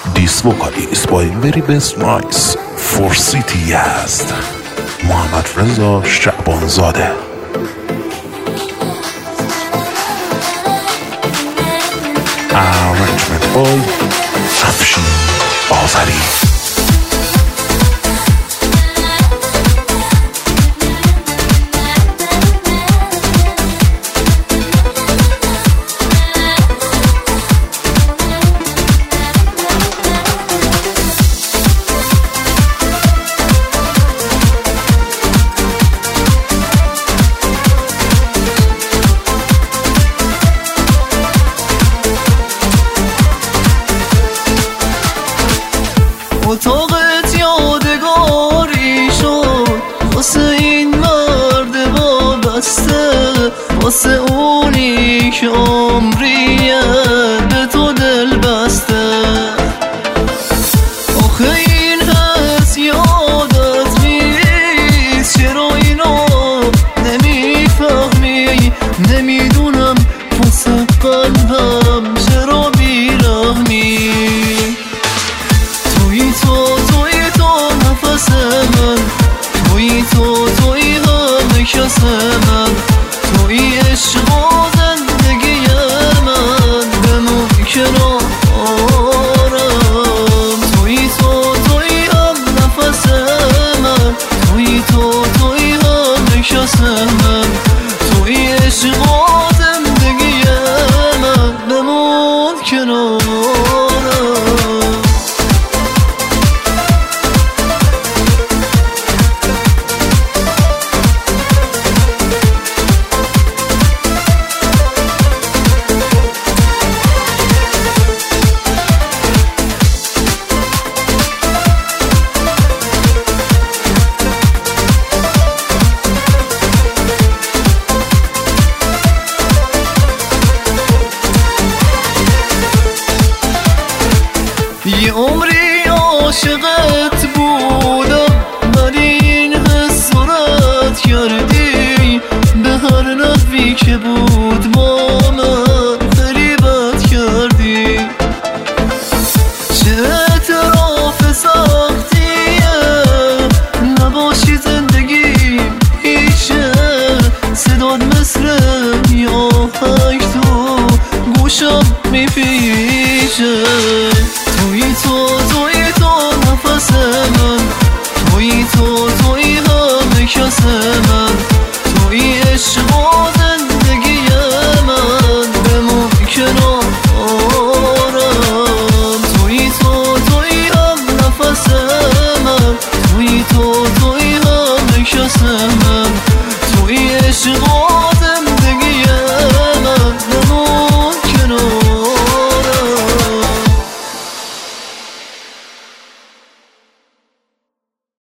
This vocal is by very best nice for city Yazd محمد رضا شعبانزاده. Arrangement by Afshin Azari. اتاقت یادگاری شد واسه این مرد وابسته، واسه اونی که عمریه به تو دل بسته. آخه این حس یادت نیست، چرا اینو نمیفهمی؟ نمیدونم واسه قلبم چرا بیرحمی. توی تو نفس من، توی همه کس من، توی عشق و زندگی من، بمون کنارم. توی هم نفس من، توی همه کس من، توی عشق و زندگی من، بمون کنارم. یه عمری عاشقت بودم، ولی این حس رد کردی به هر نحوی که بود.